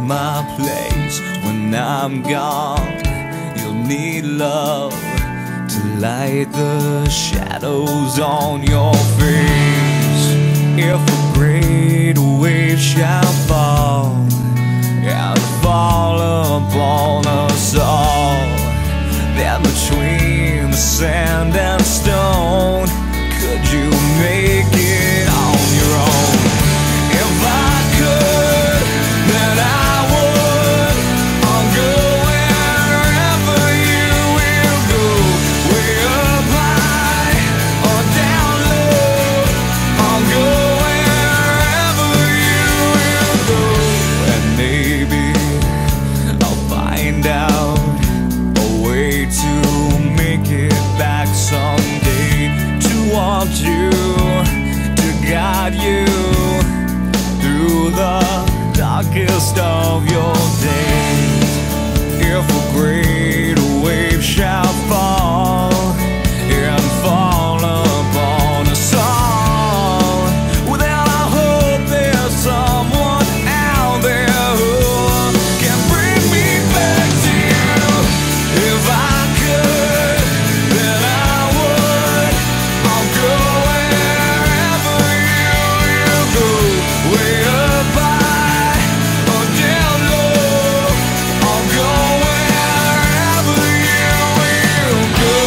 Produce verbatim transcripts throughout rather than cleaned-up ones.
my place when I'm gone. You'll need love to light the shadows on your face. If a great wave shall fall and fall upon us all, then between the sand and stone, could you make it on your own? If I could, then I would. I'll go wherever you will go, way up high or down low. I'll go wherever you will go, and maybe I'll find out a way to make it back someday, to want you, to guide you through the darkest of your days. If a great wave shall fall and fall upon us all, well then I hope there's someone out there who can bring me back to you. If I could, then I would. I'll go wherever you will go, way up high or down low. I'll go wherever you will go.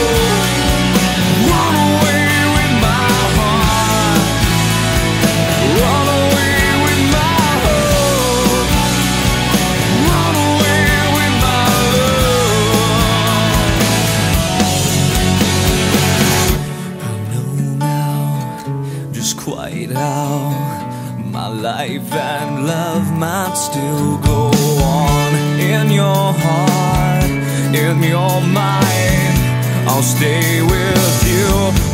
Run away with my heart, run away with my hope, run away with my love. I know now just quite how my life and love might still go on. In your heart, in your mind, I'll stay with you.